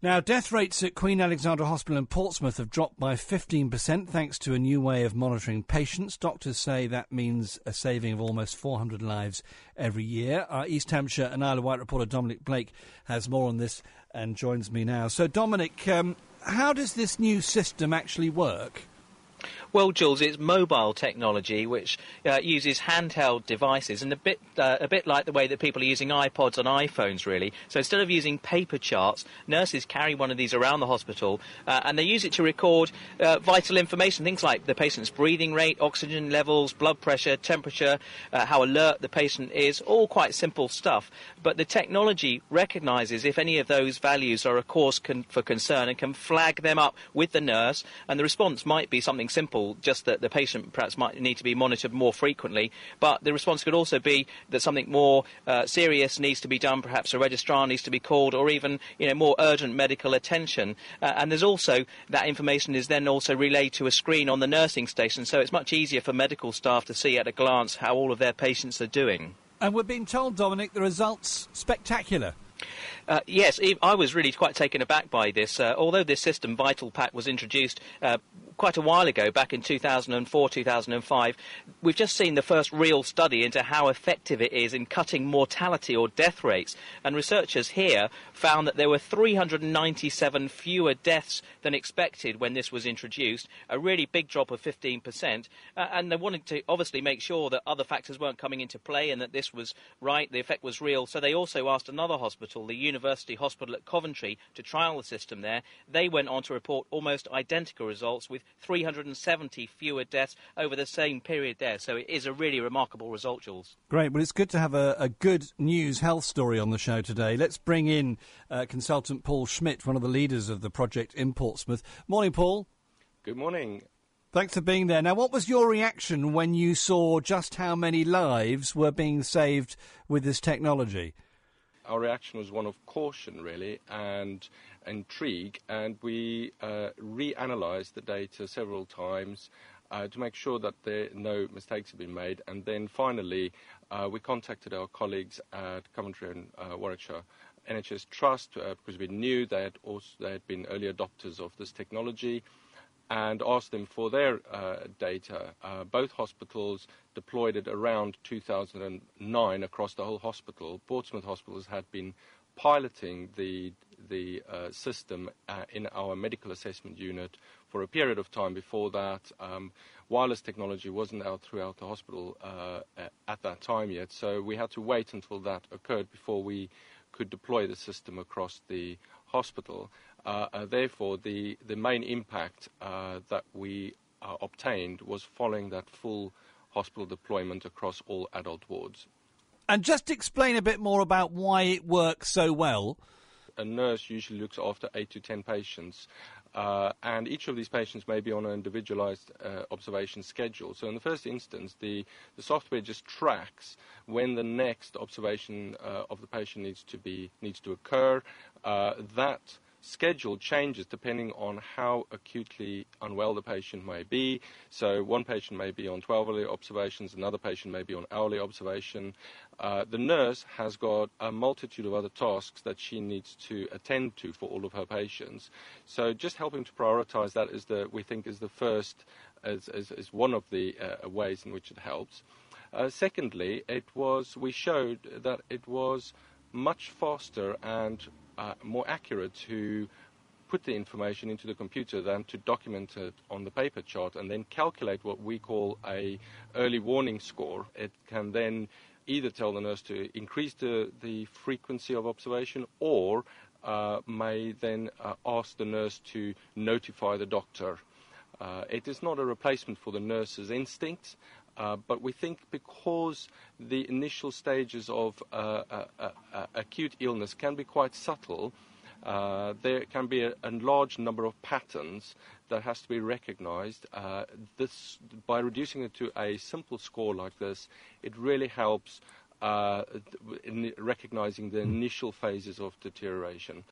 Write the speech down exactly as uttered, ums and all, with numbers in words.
Now, death rates at Queen Alexandra Hospital in Portsmouth have dropped by fifteen percent thanks to a new way of monitoring patients. Doctors say that means a saving of almost four hundred lives every year. Our East Hampshire and Isle of Wight reporter Dominic Blake has more on this and joins me now. So, Dominic, um, how does this new system actually work? Well, Jules, it's mobile technology which uh, uses handheld devices, and a bit uh, a bit like the way that people are using iPods and iPhones, really. So instead of using paper charts, nurses carry one of these around the hospital, uh, and they use it to record uh, vital information, things like the patient's breathing rate, oxygen levels, blood pressure, temperature, uh, how alert the patient is, all quite simple stuff. But the technology recognises if any of those values are a cause con- for concern and can flag them up with the nurse, and the response might be something simple, just that the patient perhaps might need to be monitored more frequently, but the response could also be that something more uh, serious needs to be done, perhaps a registrar needs to be called, or even, you know, more urgent medical attention. Uh, and there's also, that information is then also relayed to a screen on the nursing station, so it's much easier for medical staff to see at a glance how all of their patients are doing. And we're being told, Dominic, the results spectacular. Uh, yes, I was really quite taken aback by this. Uh, although this system, VitalPack, was introduced uh, quite a while ago, back in two thousand four, two thousand five, we've just seen the first real study into how effective it is in cutting mortality or death rates. And researchers here found that there were three hundred ninety-seven fewer deaths than expected when this was introduced, a really big drop of fifteen percent. Uh, and they wanted to obviously make sure that other factors weren't coming into play and that this was right, the effect was real. So they also asked another hospital, the University Hospital at Coventry, to trial the system there. They went on to report almost identical results with three hundred seventy fewer deaths over the same period there. So it is a really remarkable result, Jules. Great. Well, it's good to have a, a good news health story on the show today. Let's bring in uh, consultant Paul Schmidt, one of the leaders of the project in Portsmouth. Morning, Paul. Good morning. Thanks for being there. Now, what was your reaction when you saw just how many lives were being saved with this technology? Our reaction was one of caution, really, and intrigue, and we uh, reanalyzed the data several times uh, to make sure that there no mistakes had been made. And then finally, uh, we contacted our colleagues at Coventry and uh, Warwickshire N H S Trust uh, because we knew they had, also, they had been early adopters of this technology, and asked them for their uh, data. Uh, both hospitals deployed it around two thousand nine across the whole hospital. Portsmouth hospitals had been piloting the the uh, system uh, in our medical assessment unit for a period of time before that. Um, wireless technology wasn't out throughout the hospital uh, at that time yet, so we had to wait until that occurred before we could deploy the system across the hospital. Uh, uh, therefore, the, the main impact uh, that we uh, obtained was following that full hospital deployment across all adult wards. And just explain a bit more about why it works so well. A nurse usually looks after eight to ten patients, uh, and each of these patients may be on an individualized uh, observation schedule. So in the first instance, the, the software just tracks when the next observation uh, of the patient needs to be needs to occur. Uh, that schedule changes depending on how acutely unwell the patient may be. So one patient may be on twelve hourly observations, another patient may be on hourly observation. Uh, the nurse has got a multitude of other tasks that she needs to attend to for all of her patients. So just helping to prioritize that is the, we think, is the first, is, is, is one of the uh, ways in which it helps. Uh, secondly, it was, we showed that it was much faster and uh, more accurate to put the information into the computer than to document it on the paper chart and then calculate what we call a early warning score. It can then either tell the nurse to increase the, the frequency of observation or uh, may then uh, ask the nurse to notify the doctor. Uh, it is not a replacement for the nurse's instincts, uh, but we think because the initial stages of uh, uh, uh, uh, acute illness can be quite subtle, Uh, there can be a, a large number of patterns that has to be recognized. Uh, this, by reducing it to a simple score like this, it really helps uh, in recognizing the initial phases of deterioration.